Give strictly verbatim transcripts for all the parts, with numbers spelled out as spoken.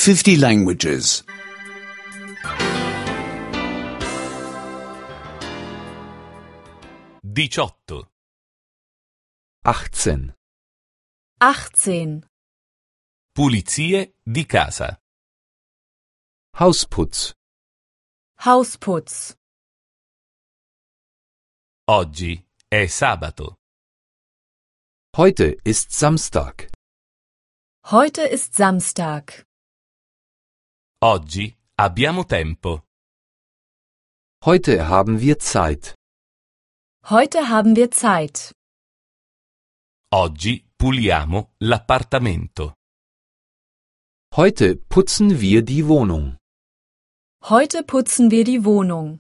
fifty languages. diciotto. achtzehn. achtzehn. Pulizie di casa. Hausputz. Hausputz. Oggi è sabato. Heute ist Samstag. Heute ist Samstag. Oggi abbiamo tempo. Heute haben wir Zeit. Heute haben wir Zeit. Oggi puliamo l'appartamento. Heute putzen wir die Wohnung. Heute putzen wir die Wohnung.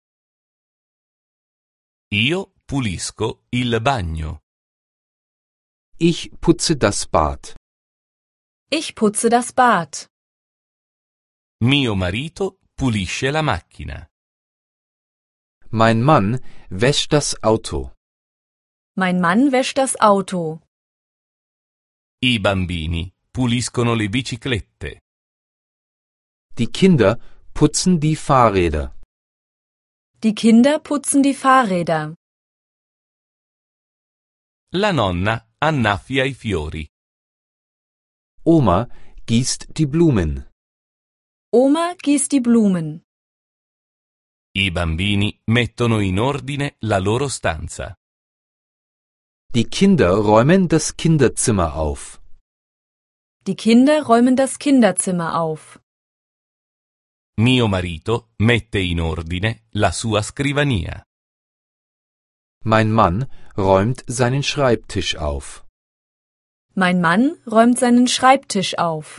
Io pulisco il bagno. Ich putze das Bad. Ich putze das Bad. Mio marito pulisce la macchina. Mein Mann wäscht das Auto. Mein Mann wäscht das Auto. I bambini puliscono le biciclette. Die Kinder putzen die Fahrräder. Die Kinder putzen die Fahrräder. La nonna annaffia i fiori. Oma gießt die Blumen. Oma gießt die Blumen. I bambini mettono in ordine la loro stanza. Die Kinder räumen das Kinderzimmer auf. Die Kinder räumen das Kinderzimmer auf. Mio marito mette in ordine la sua scrivania. Mein Mann räumt seinen Schreibtisch auf. Mein Mann räumt seinen Schreibtisch auf.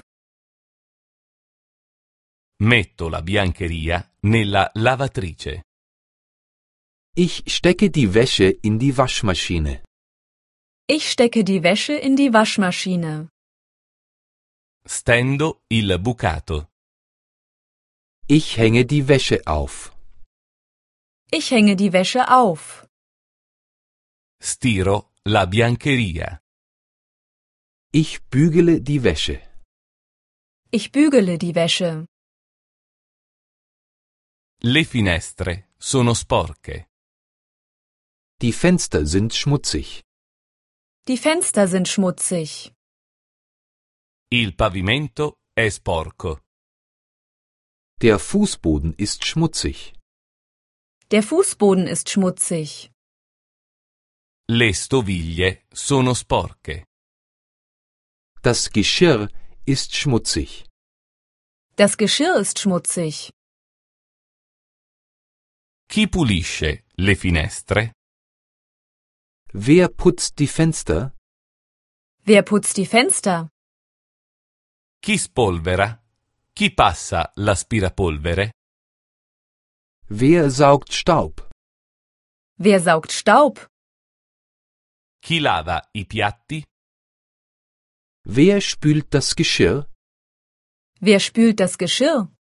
Metto la biancheria nella lavatrice. Ich stecke die Wäsche in die Waschmaschine. Ich stecke die Wäsche in die Waschmaschine. Stendo il bucato. Ich hänge die Wäsche auf. Ich hänge die Wäsche auf. Stiro la biancheria. Ich bügele die Wäsche. Ich bügele die Wäsche. Le finestre sono sporche. Die Fenster sind schmutzig. Die Fenster sind schmutzig. Il pavimento è sporco. Der Fußboden ist schmutzig. Der Fußboden ist schmutzig. Le stoviglie sono sporche. Das Geschirr ist schmutzig. Das Geschirr ist schmutzig. Chi pulisce le finestre? Wer putzt die Fenster? Wer putzt die Fenster? Chi spolvera? Chi passa l'aspirapolvere? Wer saugt Staub? Wer saugt Staub? Chi lava i piatti? Wer spült das Geschirr? Wer spült das Geschirr?